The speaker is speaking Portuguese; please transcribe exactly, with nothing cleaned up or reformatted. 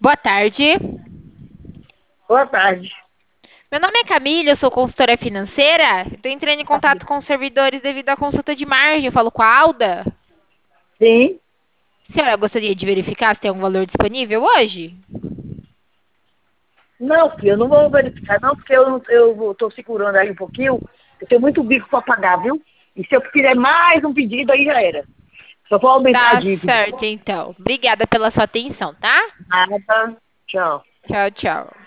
Boa tarde. Boa tarde. Meu nome é Camila, eu sou consultora financeira. Estou entrando em contato com os servidores devido à consulta de margem. Eu falo com a Alda. Sim. A senhora gostaria de verificar se tem algum valor disponível hoje? Não, filho, eu não vou verificar, não, porque eu não- eu estou segurando aí um pouquinho. Eu tenho muito bico para pagar, viu? E se eu fizer mais um pedido, aí já era. Só vou aumentar a Tá dívida. certo, então. Obrigada pela sua atenção, tá? Nada. Tchau. Tchau, tchau.